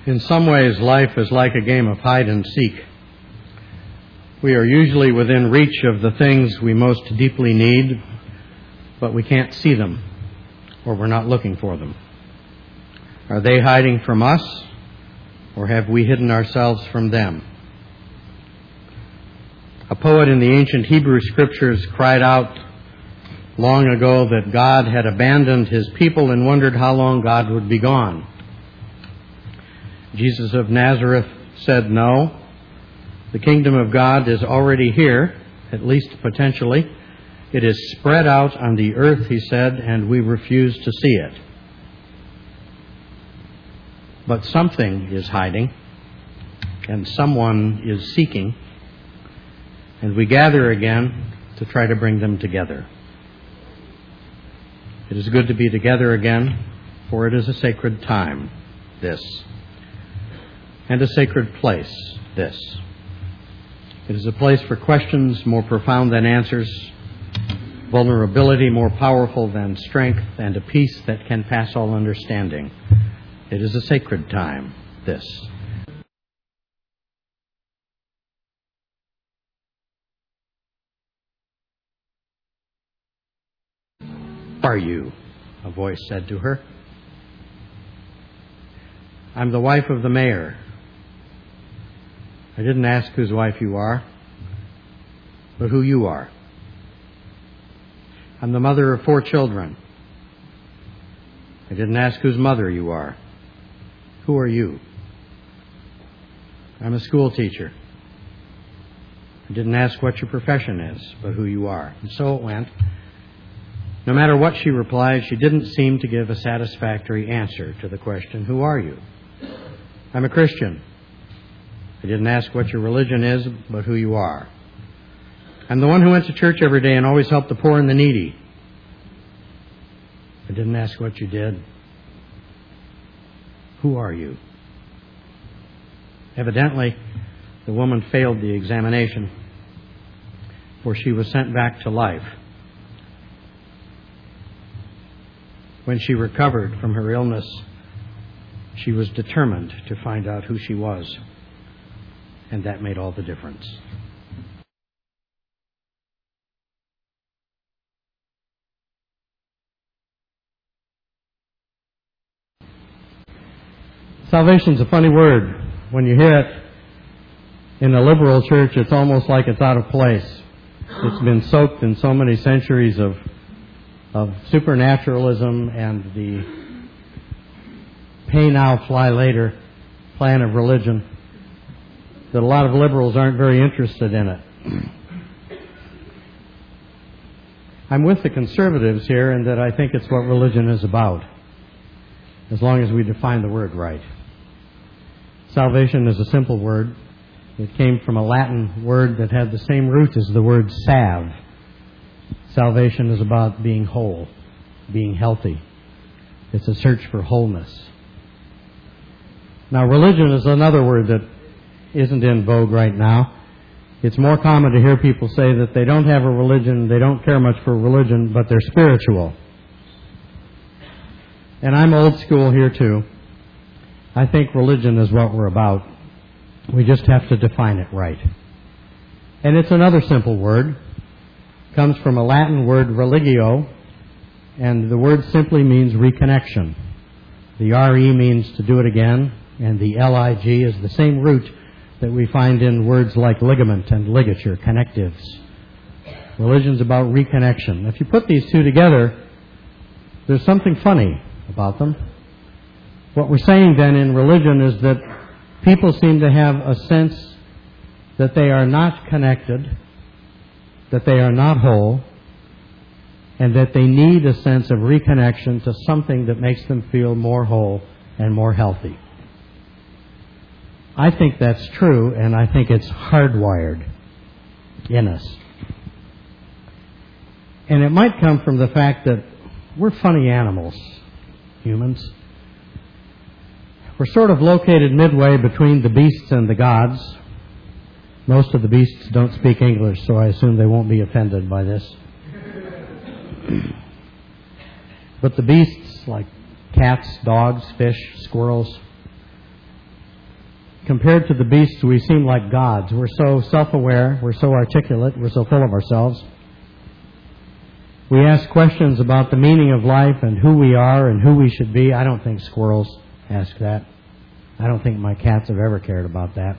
In some ways, life is like a game of hide and seek. We are usually within reach of the things we most deeply need, but we can't see them, or we're not looking for them. Are they hiding from us, or have we hidden ourselves from them? A poet in the ancient Hebrew Scriptures cried out long ago that God had abandoned His people and wondered how long God would be gone. Jesus of Nazareth said, no, the kingdom of God is already here, at least potentially. It is spread out on the earth, he said, and we refuse to see it. But something is hiding, and someone is seeking, and we gather again to try to bring them together. It is good to be together again, for it is a sacred time, this. And a sacred place, this. It is a place for questions more profound than answers, vulnerability more powerful than strength, and a peace that can pass all understanding. It is a sacred time, this. Who are you? A voice said to her. I'm the wife of the mayor. I didn't ask whose wife you are, but who you are. I'm the mother of 4 children. I didn't ask whose mother you are. Who are you? I'm a school teacher. I didn't ask what your profession is, but who you are. And so it went. No matter what she replied, she didn't seem to give a satisfactory answer to the question, who are you? I'm a Christian. I didn't ask what your religion is, but who you are. I'm the one who went to church every day and always helped the poor and the needy. I didn't ask what you did. Who are you? Evidently, the woman failed the examination, for she was sent back to life. When she recovered from her illness, she was determined to find out who she was. And that made all the difference. Salvation's a funny word. When you hear it in a liberal church, it's almost like it's out of place. It's been soaked in so many centuries of supernaturalism and the pay now, fly later plan of religion, that a lot of liberals aren't very interested in it. I'm with the conservatives here in that I think it's what religion is about, as long as we define the word right. Salvation is a simple word. It came from a Latin word that had the same root as the word salve. Salvation is about being whole, being healthy. It's a search for wholeness. Now, religion is another word that isn't in vogue right now. It's more common to hear people say that they don't have a religion, they don't care much for religion, but they're spiritual. And I'm old school here too. I think religion is what we're about. We just have to define it right. And it's another simple word. It comes from a Latin word religio, and the word simply means reconnection. The re means to do it again, and the lig is the same root that we find in words like ligament and ligature, connectives. Religion's about reconnection. If you put these two together, there's something funny about them. What we're saying then in religion is that people seem to have a sense that they are not connected, that they are not whole, and that they need a sense of reconnection to something that makes them feel more whole and more healthy. I think that's true, and I think it's hardwired in us. And it might come from the fact that we're funny animals, humans. We're sort of located midway between the beasts and the gods. Most of the beasts don't speak English, so I assume they won't be offended by this. But the beasts, like cats, dogs, fish, squirrels, compared to the beasts, we seem like gods. We're so self-aware, we're so articulate, we're so full of ourselves. We ask questions about the meaning of life and who we are and who we should be. I don't think squirrels ask that. I don't think my cats have ever cared about that.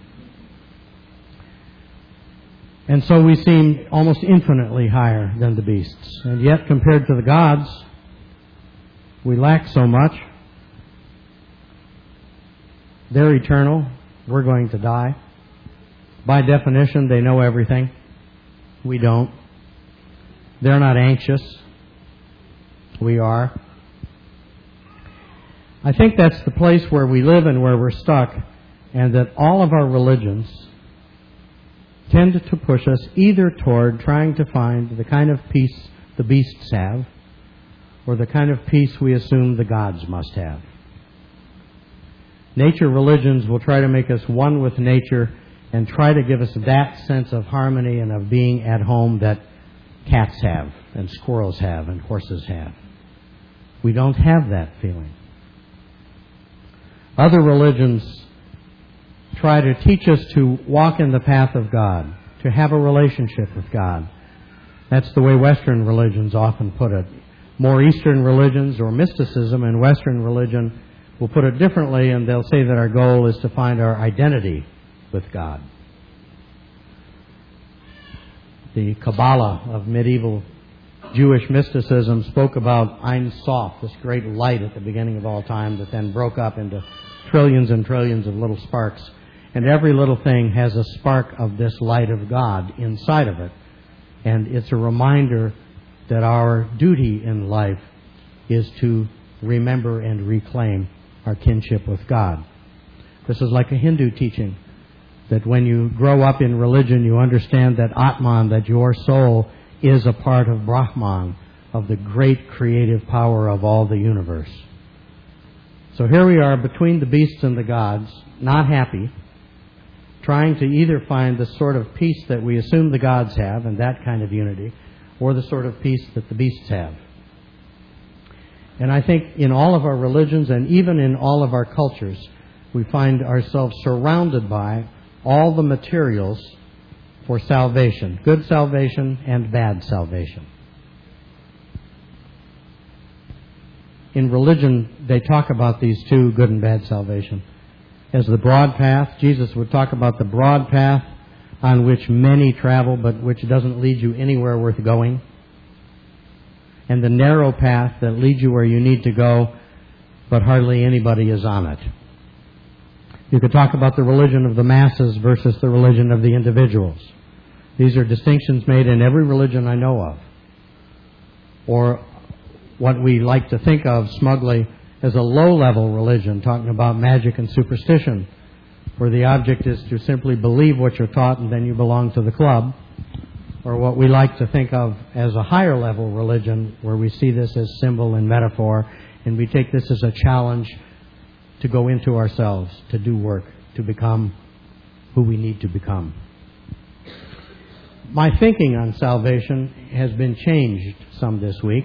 And so we seem almost infinitely higher than the beasts. And yet, compared to the gods, we lack so much. They're eternal. We're going to die. By definition, they know everything. We don't. They're not anxious. We are. I think that's the place where we live and where we're stuck, and that all of our religions tend to push us either toward trying to find the kind of peace the beasts have, or the kind of peace we assume the gods must have. Nature religions will try to make us one with nature and try to give us that sense of harmony and of being at home that cats have and squirrels have and horses have. We don't have that feeling. Other religions try to teach us to walk in the path of God, to have a relationship with God. That's the way Western religions often put it. More Eastern religions or mysticism and Western religion will put it differently, and they'll say that our goal is to find our identity with God. The Kabbalah of medieval Jewish mysticism spoke about Ein Sof, this great light at the beginning of all time that then broke up into trillions and trillions of little sparks. And every little thing has a spark of this light of God inside of it. And it's a reminder that our duty in life is to remember and reclaim our kinship with God. This is like a Hindu teaching, that when you grow up in religion, you understand that Atman, that your soul, is a part of Brahman, of the great creative power of all the universe. So here we are between the beasts and the gods, not happy, trying to either find the sort of peace that we assume the gods have, and that kind of unity, or the sort of peace that the beasts have. And I think in all of our religions and even in all of our cultures, we find ourselves surrounded by all the materials for salvation, good salvation and bad salvation. In religion, they talk about these two, good and bad salvation, as the broad path. Jesus would talk about the broad path on which many travel, but which doesn't lead you anywhere worth going, and the narrow path that leads you where you need to go, but hardly anybody is on it. You could talk about the religion of the masses versus the religion of the individuals. These are distinctions made in every religion I know of. Or what we like to think of smugly as a low-level religion, talking about magic and superstition, where the object is to simply believe what you're taught and then you belong to the club. Or what we like to think of as a higher-level religion, where we see this as symbol and metaphor, and we take this as a challenge to go into ourselves, to do work, to become who we need to become. My thinking on salvation has been changed some this week,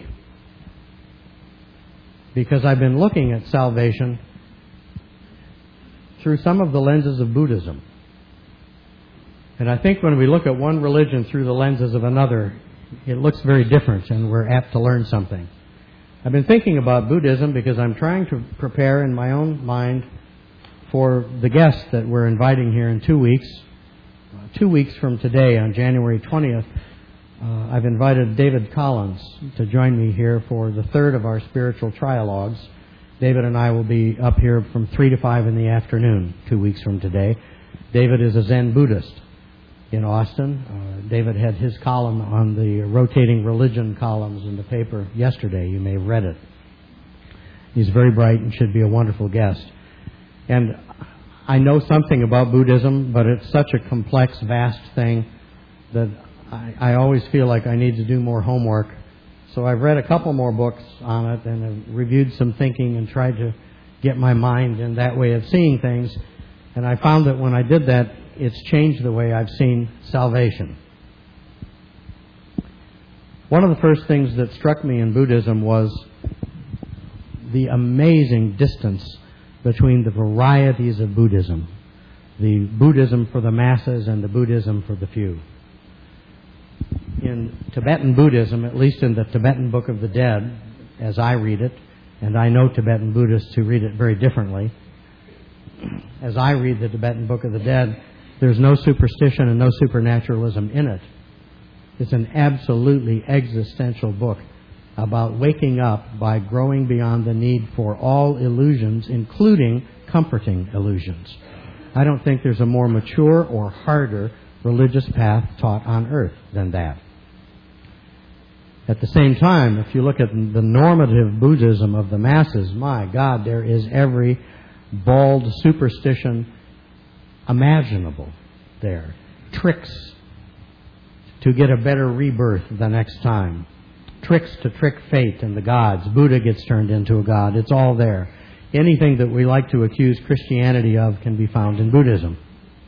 because I've been looking at salvation through some of the lenses of Buddhism. And I think when we look at one religion through the lenses of another, it looks very different, and we're apt to learn something. I've been thinking about Buddhism because I'm trying to prepare in my own mind for the guests that we're inviting here in 2 weeks. 2 weeks from today, on January 20th, I've invited David Collins to join me here for the third of our spiritual trialogues. David and I will be up here from 3 to 5 in the afternoon, 2 weeks from today. David is a Zen Buddhist in Austin. David had his column on the rotating religion columns in the paper yesterday. You may have read it. He's very bright and should be a wonderful guest. And I know something about Buddhism, but it's such a complex, vast thing that I always feel like I need to do more homework. So I've read a couple more books on it and have reviewed some thinking and tried to get my mind in that way of seeing things. And I found that when I did that, it's changed the way I've seen salvation. One of the first things that struck me in Buddhism was the amazing distance between the varieties of Buddhism. the Buddhism for the masses and the Buddhism for the few. In Tibetan Buddhism, at least in the Tibetan Book of the Dead, as I read it, and I know Tibetan Buddhists who read it very differently, as I read the Tibetan Book of the Dead, there's no superstition and no supernaturalism in it. It's an absolutely existential book about waking up by growing beyond the need for all illusions, including comforting illusions. I don't think there's a more mature or harder religious path taught on earth than that. At the same time, if you look at the normative Buddhism of the masses, my God, there is every bald superstition imaginable there. Tricks to get a better rebirth the next time. Tricks to trick fate and the gods. Buddha gets turned into a god. It's all there. Anything that we like to accuse Christianity of can be found in Buddhism.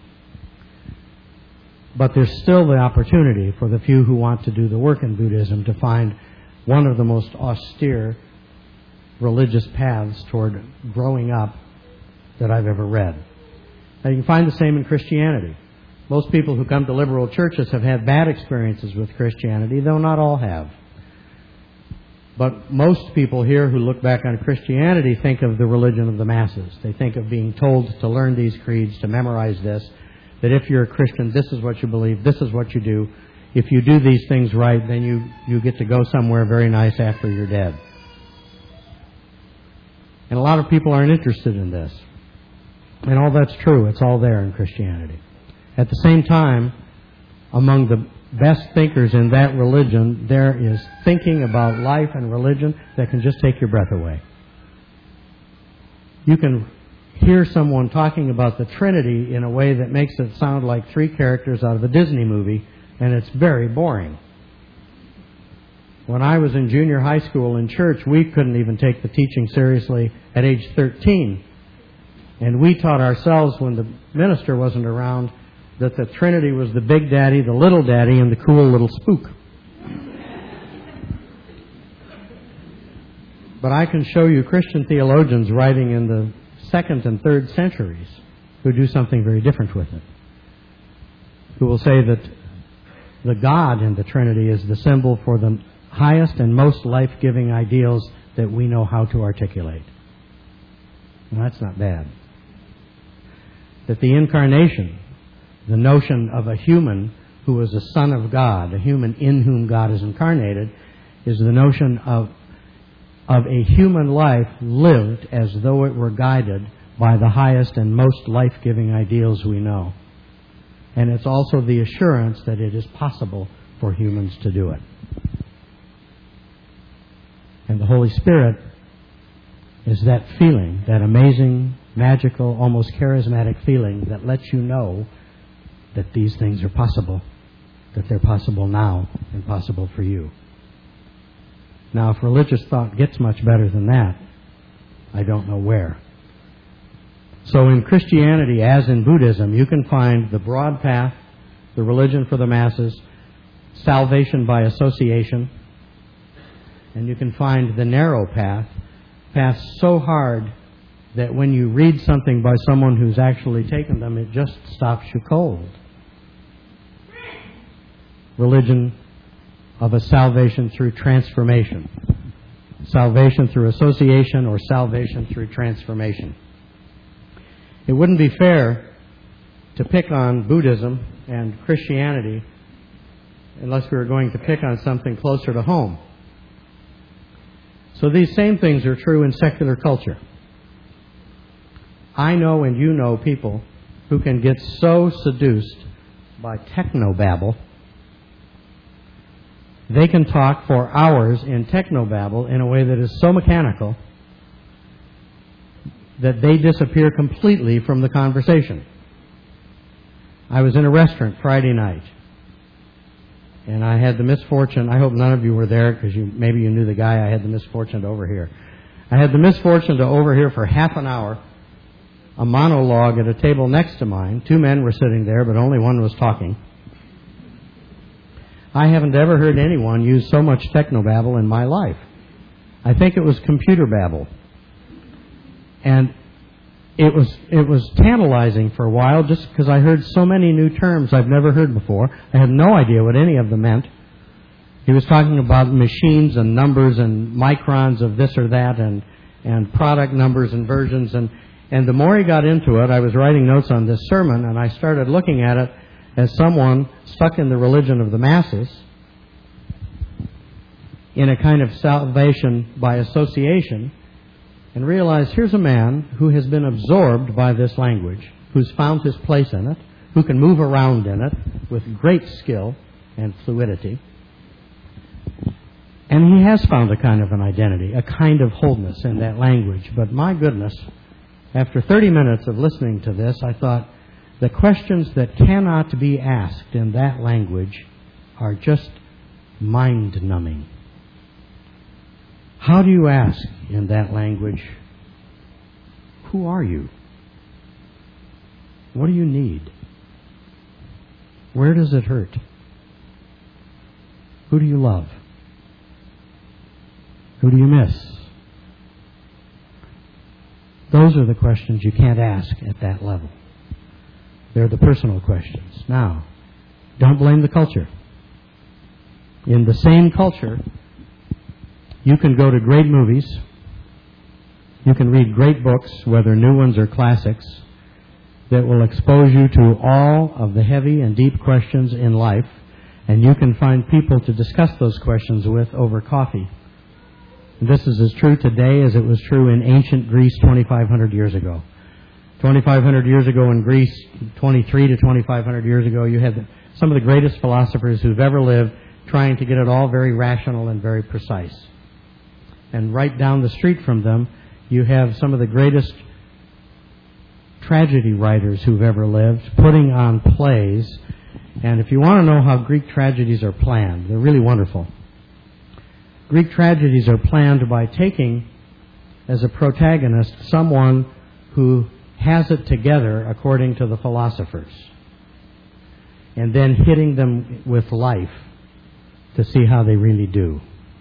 But there's still the opportunity for the few who want to do the work in Buddhism to find one of the most austere religious paths toward growing up that I've ever read. Now you can find the same in Christianity. Most people who come to liberal churches have had bad experiences with Christianity, though not all have. But most people here who look back on Christianity think of the religion of the masses. They think of being told to learn these creeds, to memorize this, that if you're a Christian, this is what you believe, this is what you do. If you do these things right, then you get to go somewhere very nice after you're dead. And a lot of people aren't interested in this. And all that's true. It's all there in Christianity. At the same time, among the best thinkers in that religion, there is thinking about life and religion that can just take your breath away. You can hear someone talking about the Trinity in a way that makes it sound like three characters out of a Disney movie, and it's very boring. When I was in junior high school in church, we couldn't even take the teaching seriously at age 13. And we taught ourselves, when the minister wasn't around, that the Trinity was the big daddy, the little daddy, and the cool little spook. But I can show you Christian theologians writing in the 2nd and 3rd centuries who do something very different with it. Who will say that the God in the Trinity is the symbol for the highest and most life-giving ideals that we know how to articulate. And that's not bad. That the incarnation, the notion of a human who is a son of God, a human in whom God is incarnated, is the notion of a human life lived as though it were guided by the highest and most life-giving ideals we know. And it's also the assurance that it is possible for humans to do it. And the Holy Spirit is that feeling, that amazing, magical, almost charismatic feeling that lets you know that these things are possible, that they're possible now and possible for you. Now, if religious thought gets much better than that, I don't know where. So in Christianity, as in Buddhism, you can find the broad path, the religion for the masses, salvation by association, and you can find the narrow path so hard that when you read something by someone who's actually taken them, it just stops you cold. Religion of a salvation through transformation. Salvation through association or salvation through transformation. It wouldn't be fair to pick on Buddhism and Christianity unless we were going to pick on something closer to home. So these same things are true in secular culture. I know and you know people who can get so seduced by technobabble. They can talk for hours in technobabble in a way that is so mechanical that they disappear completely from the conversation. I was in a restaurant Friday night, and I had the misfortune, I hope none of you were there because maybe you knew the guy I had the misfortune to overhear. I had the misfortune to overhear for half an hour a monologue at a table next to mine. 2 men were sitting there, but only one was talking. I haven't ever heard anyone use so much technobabble in my life. I think it was computer babble. And it was tantalizing for a while just because I heard so many new terms I've never heard before. I had no idea what any of them meant. He was talking about machines and numbers and microns of this or that and product numbers and versions. And the more he got into it, I was writing notes on this sermon, and I started looking at it as someone stuck in the religion of the masses in a kind of salvation by association, and realized here's a man who has been absorbed by this language, who's found his place in it, who can move around in it with great skill and fluidity. And he has found a kind of an identity, a kind of wholeness in that language. But my goodness, after 30 minutes of listening to this, I thought the questions that cannot be asked in that language are just mind-numbing. How do you ask in that language, who are you? What do you need? Where does it hurt? Who do you love? Who do you miss? Those are the questions you can't ask at that level. They're the personal questions. Now, don't blame the culture. In the same culture, you can go to great movies, you can read great books, whether new ones or classics, that will expose you to all of the heavy and deep questions in life, and you can find people to discuss those questions with over coffee. This is as true today as it was true in ancient Greece 2,500 years ago. 2,500 years ago in Greece, 23 to 2,500 years ago, you had some of the greatest philosophers who've ever lived trying to get it all very rational and very precise. And right down the street from them, you have some of the greatest tragedy writers who've ever lived putting on plays. And if you want to know how Greek tragedies are planned, they're really wonderful. Greek tragedies are planned by taking as a protagonist someone who has it together according to the philosophers, and then hitting them with life to see how they really do.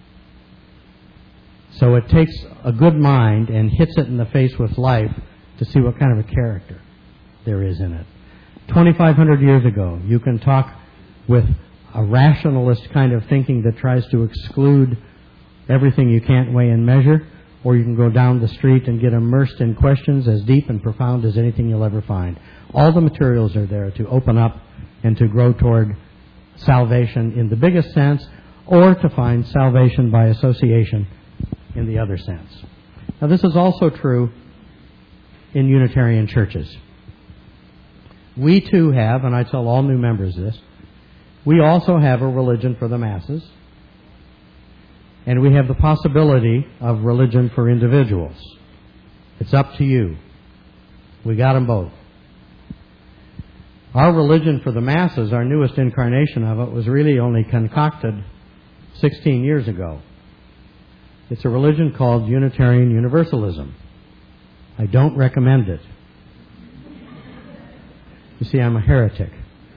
So it takes a good mind and hits it in the face with life to see what kind of a character there is in it. 2,500 years ago, you can talk with a rationalist kind of thinking that tries to exclude everything you can't weigh and measure, or you can go down the street and get immersed in questions as deep and profound as anything you'll ever find. All the materials are there to open up and to grow toward salvation in the biggest sense, or to find salvation by association in the other sense. Now, this is also true in Unitarian churches. We too have, and I tell all new members this, we also have a religion for the masses, and we have the possibility of religion for individuals. It's up to you. We got them both. Our religion for the masses, our newest incarnation of it, was really only concocted 16 years ago. It's a religion called Unitarian Universalism. I don't recommend it. You see, I'm a heretic.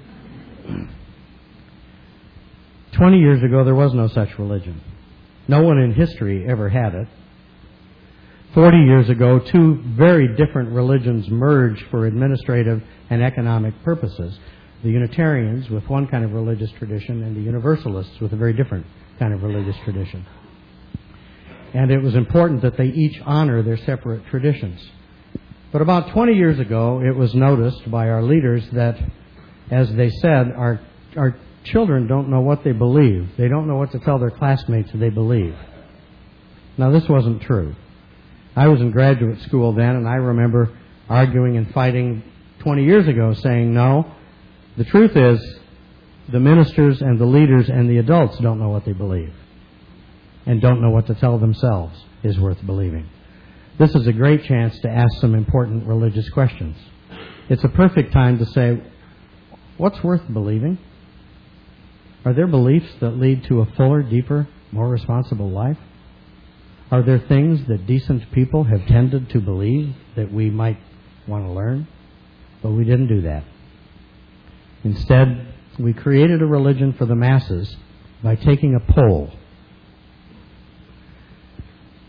20 years ago, there was no such religion. No one in history ever had it. 40 years ago, two very different religions merged for administrative and economic purposes. The Unitarians with one kind of religious tradition and the Universalists with a very different kind of religious tradition. And it was important that they each honor their separate traditions. But about 20 years ago, it was noticed by our leaders that, as they said, our children don't know what they believe. They don't know what to tell their classmates they believe. Now, this wasn't true. I was in graduate school then, and I remember arguing and fighting 20 years ago, saying, no, the truth is the ministers and the leaders and the adults don't know what they believe and don't know what to tell themselves is worth believing. This is a great chance to ask some important religious questions. It's a perfect time to say, what's worth believing? Are there beliefs that lead to a fuller, deeper, more responsible life? Are there things that decent people have tended to believe that we might want to learn? But we didn't do that. Instead, we created a religion for the masses by taking a poll.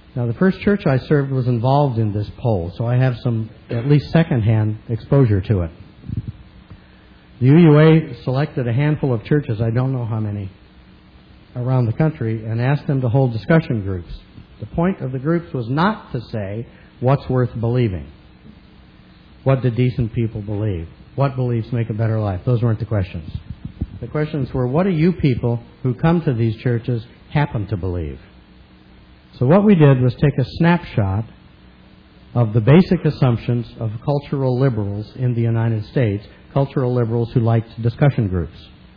Now, the first church I served was involved in this poll, so I have some, at least second-hand exposure to it. The UUA selected a handful of churches, I don't know how many, around the country, and asked them to hold discussion groups. The point of the groups was not to say what's worth believing. What do decent people believe? What beliefs make a better life? Those weren't the questions. The questions were, what do you people who come to these churches happen to believe? So what we did was take a snapshot of the basic assumptions of cultural liberals in the United States, cultural liberals who liked discussion groups.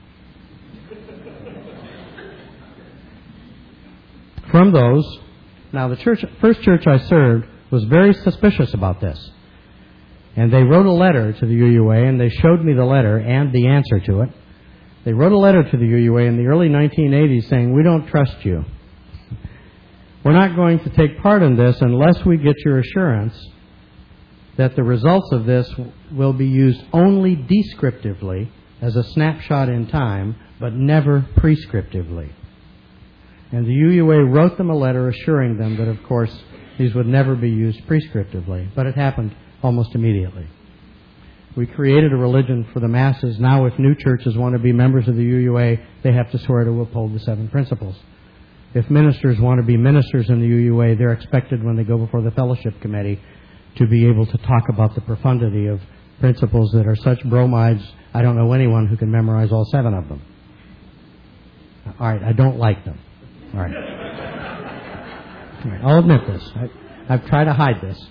From those, now the first church I served was very suspicious about this. And they wrote a letter to the UUA, and they showed me the letter and the answer to it. They wrote a letter to the UUA in the early 1980s saying, we don't trust you. We're not going to take part in this unless we get your assurance that the results of this will be used only descriptively as a snapshot in time, but never prescriptively. And the UUA wrote them a letter assuring them that, of course, these would never be used prescriptively. But it happened almost immediately. We created a religion for the masses. Now, if new churches want to be members of the UUA, they have to swear to uphold the 7 principles. If ministers want to be ministers in the UUA, they're expected when they go before the fellowship committee to be able to talk about the profundity of principles that are such bromides. I don't know anyone who can memorize all 7 of them. All right, I don't like them. All right. All right, I'll admit this. I've tried to hide this.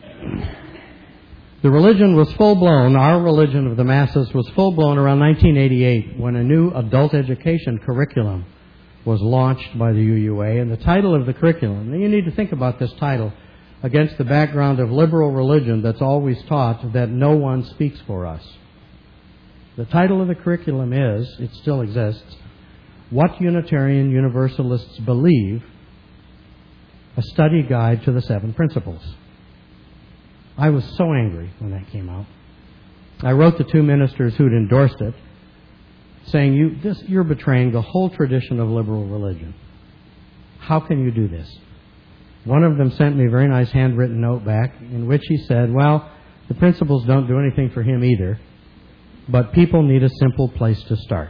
The religion was full-blown, our religion of the masses was full-blown around 1988 when a new adult education curriculum was launched by the UUA. And the title of the curriculum, and you need to think about this title against the background of liberal religion that's always taught that no one speaks for us. The title of the curriculum is, it still exists, What Unitarian Universalists Believe, a study guide to the 7 principles. I was so angry when that came out. I wrote the 2 ministers who'd endorsed it, saying, you're betraying the whole tradition of liberal religion. How can you do this? One of them sent me a very nice handwritten note back in which he said, well, the principles don't do anything for him either, but people need a simple place to start.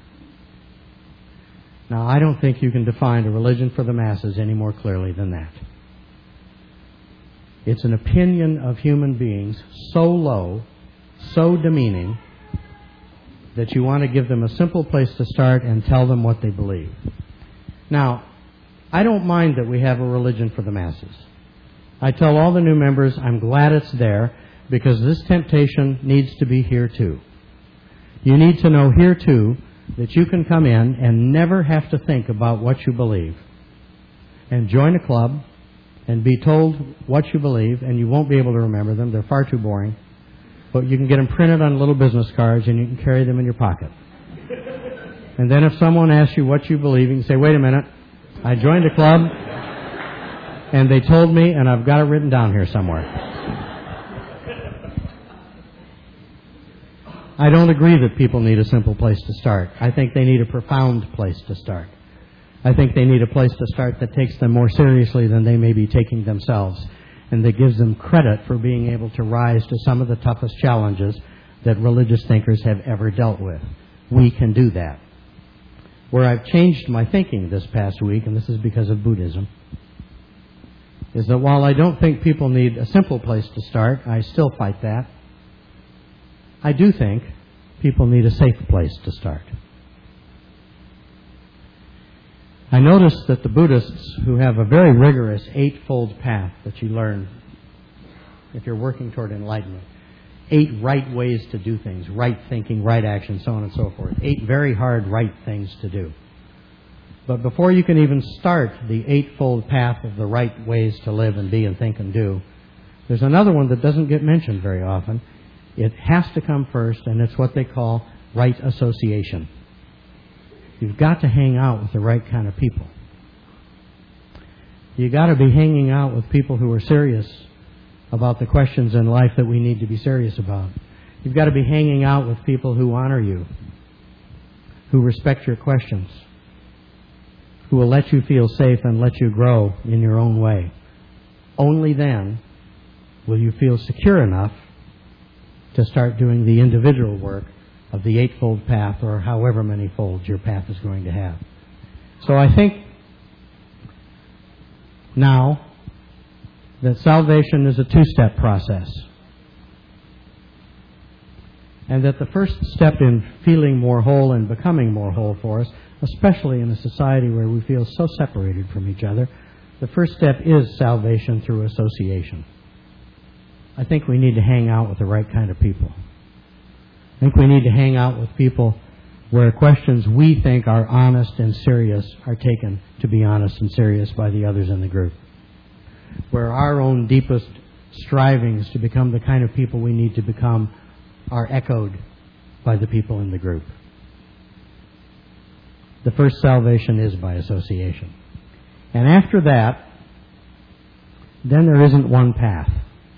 Now, I don't think you can define a religion for the masses any more clearly than that. It's an opinion of human beings so low, so demeaning, that you want to give them a simple place to start and tell them what they believe. Now, I don't mind that we have a religion for the masses. I tell all the new members I'm glad it's there because this temptation needs to be here too. You need to know here too that you can come in and never have to think about what you believe and join a club and be told what you believe, and you won't be able to remember them. They're far too boring. But you can get them printed on little business cards, and you can carry them in your pocket. And then if someone asks you what you believe, you can say, wait a minute, I joined a club, and they told me, and I've got it written down here somewhere. I don't agree that people need a simple place to start. I think they need a profound place to start. I think they need a place to start that takes them more seriously than they may be taking themselves, and that gives them credit for being able to rise to some of the toughest challenges that religious thinkers have ever dealt with. We can do that. Where I've changed my thinking this past week, and this is because of Buddhism, is that while I don't think people need a simple place to start, I still fight that. I do think people need a safe place to start. I noticed that the Buddhists, who have a very rigorous 8-fold path that you learn if you're working toward enlightenment, 8 right ways to do things, right thinking, right action, so on and so forth, 8 very hard right things to do. But before you can even start the 8-fold path of the right ways to live and be and think and do, there's another one that doesn't get mentioned very often. It has to come first, and it's what they call right association. You've got to hang out with the right kind of people. You've got to be hanging out with people who are serious about the questions in life that we need to be serious about. You've got to be hanging out with people who honor you, who respect your questions, who will let you feel safe and let you grow in your own way. only then will you feel secure enough to start doing the individual work of the eightfold path, or however many folds your path is going to have. So I think now that salvation is a two-step process, and that the first step in feeling more whole and becoming more whole for us, especially in a society where we feel so separated from each other, the first step is salvation through association. I think we need to hang out with the right kind of people. I think we need to hang out with people where questions we think are honest and serious are taken to be honest and serious by the others in the group. Where our own deepest strivings to become the kind of people we need to become are echoed by the people in the group. The first salvation is by association. And after that, then there isn't one path.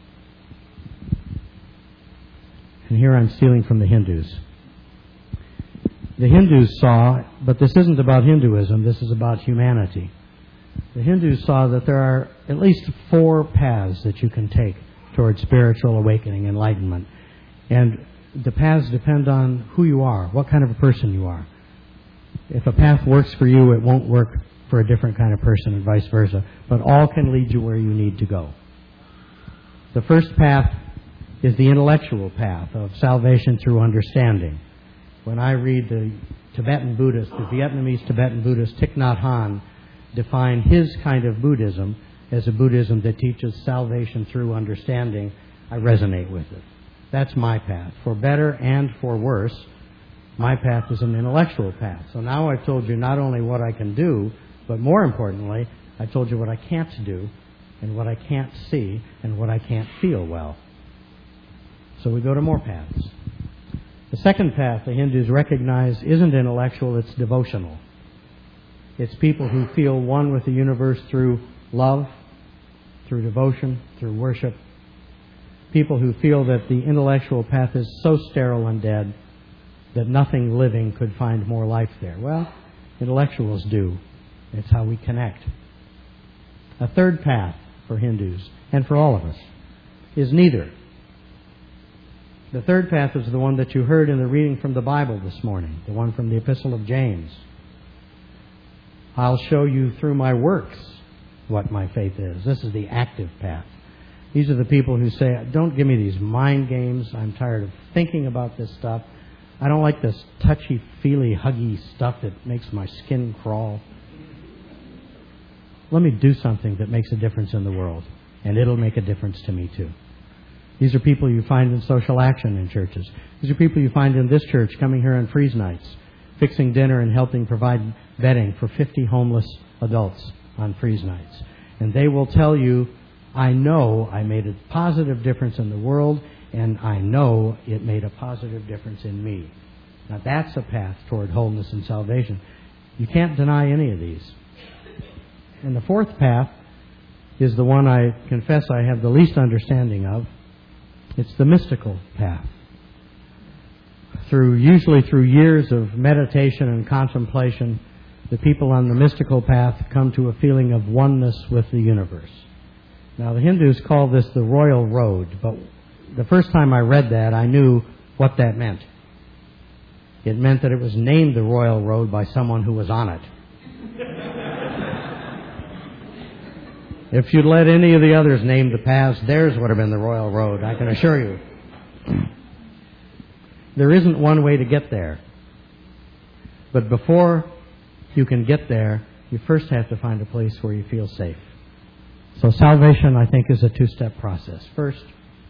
And here I'm stealing from the Hindus. The Hindus saw, but this isn't about Hinduism, this is about humanity. The Hindus saw that there are at least 4 paths that you can take towards spiritual awakening, enlightenment. And the paths depend on who you are, what kind of a person you are. If a path works for you, it won't work for a different kind of person, and vice versa. But all can lead you where you need to go. The first path is the intellectual path of salvation through understanding. When I read the Tibetan Buddhist, the Vietnamese Tibetan Buddhist Thich Nhat Hanh define his kind of Buddhism as a Buddhism that teaches salvation through understanding, I resonate with it. That's my path. For better and for worse, my path is an intellectual path. So now I've told you not only what I can do, but more importantly, I've told you what I can't do, and what I can't see, and what I can't feel well. So we go to more paths. The second path the Hindus recognize isn't intellectual, it's devotional. It's people who feel one with the universe through love, through devotion, through worship. People who feel that the intellectual path is so sterile and dead that nothing living could find more life there. Well, intellectuals do. It's how we connect. A third path for Hindus, and for all of us, is neither. The third path is the one that you heard in the reading from the Bible this morning, the one from the Epistle of James. I'll show you through my works what my faith is. This is the active path. These are the people who say, don't give me these mind games. I'm tired of thinking about this stuff. I don't like this touchy-feely, huggy stuff that makes my skin crawl. Let me do something that makes a difference in the world, and it'll make a difference to me too. These are people you find in social action in churches. These are people you find in this church coming here on freeze nights, fixing dinner and helping provide bedding for 50 homeless adults on freeze nights. And they will tell you, I know I made a positive difference in the world, and I know it made a positive difference in me. Now that's a path toward wholeness and salvation. You can't deny any of these. And the fourth path is the one I confess I have the least understanding of. It's the mystical path. Usually through years of meditation and contemplation, the people on the mystical path come to a feeling of oneness with the universe. Now, the Hindus call this the Royal Road, but the first time I read that, I knew what that meant. It meant that it was named the Royal Road by someone who was on it. If you'd let any of the others name the paths, theirs would have been the Royal Road, I can assure you. There isn't one way to get there. But before you can get there, you first have to find a place where you feel safe. So salvation, I think, is a two-step process. First,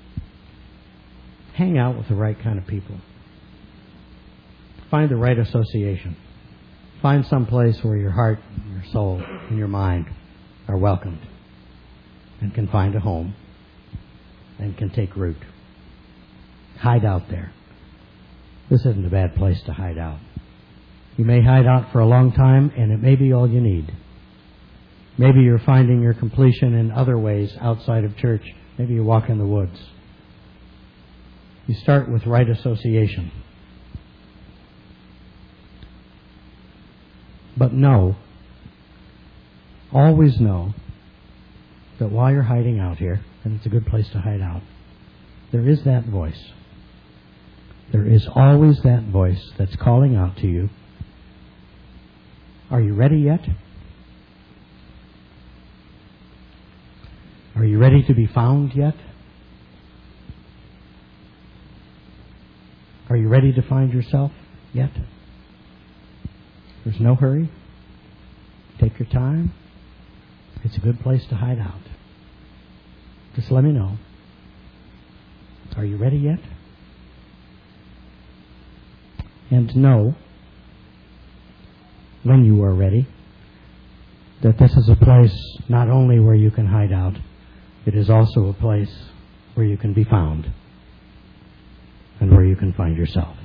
hang out with the right kind of people. Find the right association. Find some place where your heart, your soul, and your mind are welcomed and can find a home and can take root. Hide out there. This isn't a bad place to hide out. You may hide out for a long time, and it may be all you need. Maybe you're finding your completion in other ways outside of church. Maybe you walk in the woods. You start with right association. But know, always know, that while you're hiding out here, and it's a good place to hide out, there is that voice. There is always that voice that's calling out to you. Are you ready yet? Are you ready to be found yet? Are you ready to find yourself yet? There's no hurry. Take your time. It's a good place to hide out. Just let me know. Are you ready yet? And know, when you are ready, that this is a place not only where you can hide out, it is also a place where you can be found and where you can find yourself.